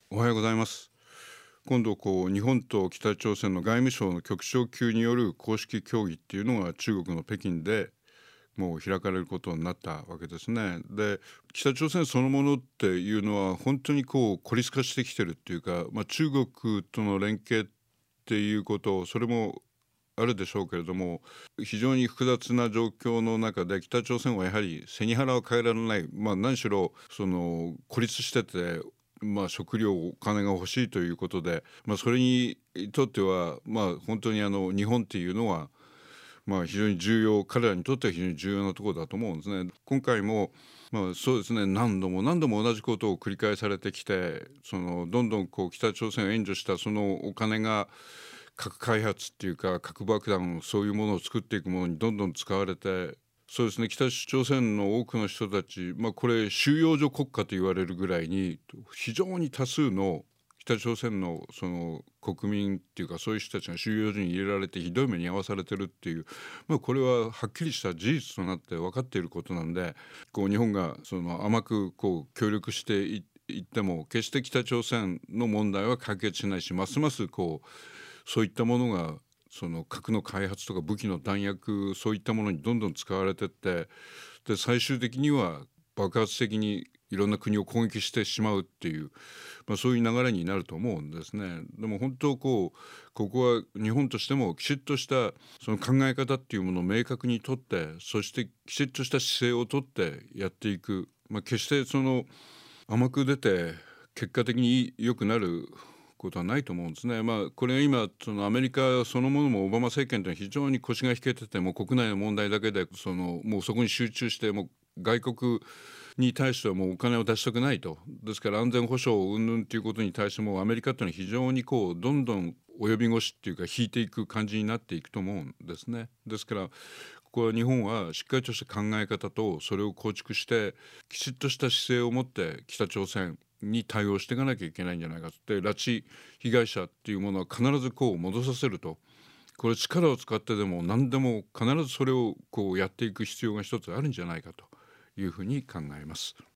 おはようございます。今度日本と北朝鮮の外務省の局長級による公式協議っていうのが中国の北京でもう開かれることになったわけですね。で、北朝鮮そのものっていうのは本当に孤立化してきてるっていうか、中国との連携っていうことそれもあるでしょうけれども、非常に複雑な状況の中で北朝鮮はやはり背に腹は変えられない、何しろ孤立してて、食料お金が欲しいということで、それにとっては本当に日本っていうのは非常に彼らにとっては非常に重要なところだと思うんですね。今回もそうですね、何度も何度も同じことを繰り返されてきて、どんどん北朝鮮を援助したそのお金が核開発っていうか核爆弾そういうものを作っていくものにどんどん使われて、そうですね、北朝鮮の多くの人たち、これ収容所国家と言われるぐらいに非常に多数の北朝鮮のその国民っていうかそういう人たちが収容所に入れられてひどい目に遭わされてるっていう、これははっきりした事実となって分かっていることなんで、日本が甘く協力していっても決して北朝鮮の問題は解決しないし、ますますそういったものが核の開発とか武器の弾薬そういったものにどんどん使われてって、で最終的には爆発的にいろんな国を攻撃してしまうっていう、そういう流れになると思うんですね。でも本当ここは日本としてもきちっとしたその考え方っていうものを明確にとって、そしてきちっとした姿勢をとってやっていく、決して甘く出て結果的に良くなることはないと思うんですね。これは今アメリカそのものもオバマ政権というのは非常に腰が引けてて、もう国内の問題だけでもうそこに集中して、もう外国に対してはもうお金を出したくないと。ですから安全保障云々ということに対してもアメリカというのは非常にどんどん及び腰っていうか引いていく感じになっていくと思うんですね。ですからここは日本はしっかりとした考え方とそれを構築してきちっとした姿勢を持って北朝鮮に対応していかなきゃいけないんじゃないかと。で、拉致被害者っていうものは必ず戻させると。これ力を使ってでも何でも必ずそれをやっていく必要が一つあるんじゃないかというふうに考えます。